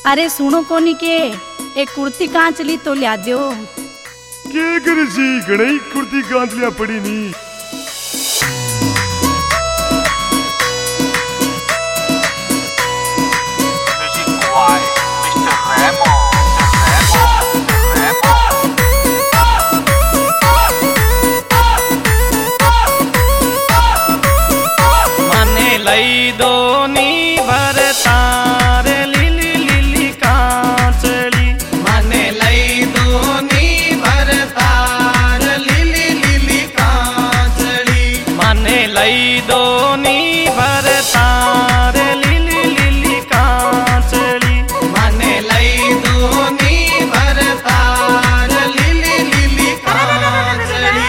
अरे सुनो कोनी के एक कुर्ती कहाँ चली तो लिया दो। के करे सी घणी कुर्ती कांच लिया पड़ी नी। लई दो नी भरतार लिली लिली कांचली माने लई दो नी भरतार लिली लिली कांचली माने लई दो नी भरतार लिली लिली कांचली माने लई दो नी भरतार लिली लिली कांचली।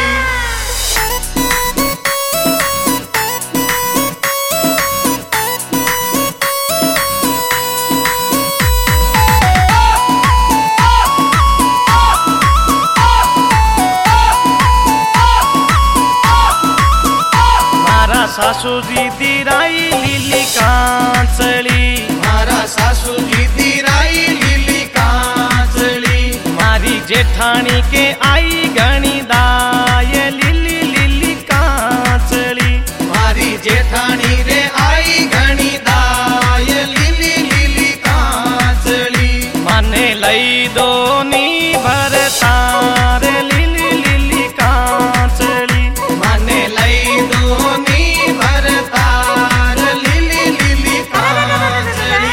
सासू जी दिराई लिली कांचली मारा सासू जी दिराई लिली कांचली मारी जेठानी के आई घणी दाय लिली लिली कांचली मारी जेठानी रे आई घणी दाय लिली लिली कांचली माने लई दो नी भरतार लिली लिली कांचली माने लई दो नी भरतार लिली लिली कांचली।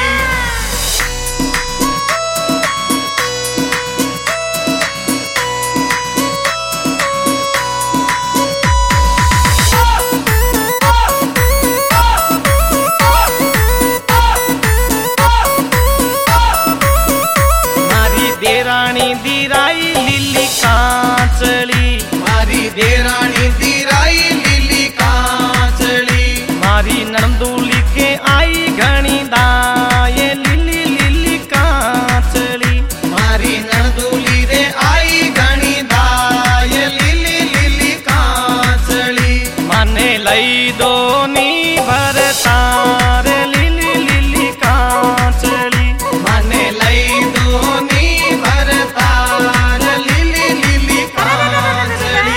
मारी देरानी दिराई लिली कांचली मारी देरानी दिराई लिली कांचली मारी नंदूली के आई घणी दाय लिली लिली कांचली मारी नंदूली रे आई घणी दाय लिली लिली कांचली माने लई दो नी भरतार लिली लिली कांचली माने लई दो नी भरतार लिली लिली कांचली।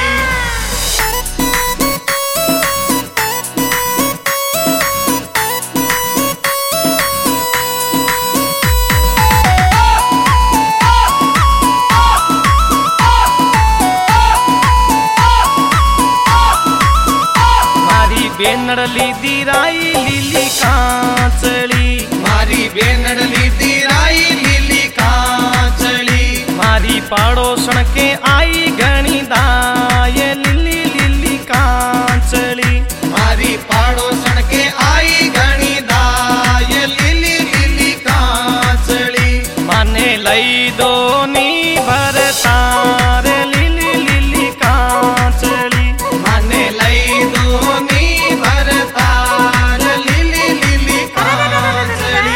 बेनड़ली दिराई लिली कांचली मारी बेनड़ली दिराई लिली कांचली मारी पाड़ोसन के आई घणी दाय लिली लिली कांचली मारी पाड़ोसन के आई घणी दाय लिली लिली कांचली माने लई दो नी भरतार लिली लिली कांचली माने लई दो नी भरतार लिली लिली कांचली।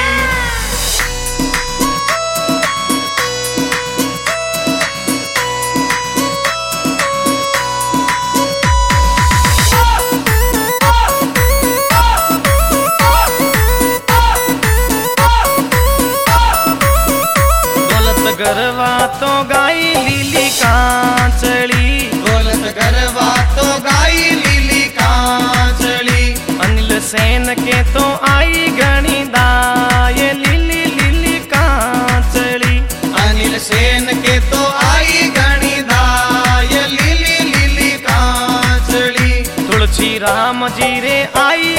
दौलत गरवा तो गाई लिली कांचली दौलत गरवा तो गाई लिली कांचली अनिल सेन के तो आई घणी दाय लिली लिली कांचली अनिल सेन के तो आई घणी दाय लिली लिली कांचली तुलसी राम जी रे आई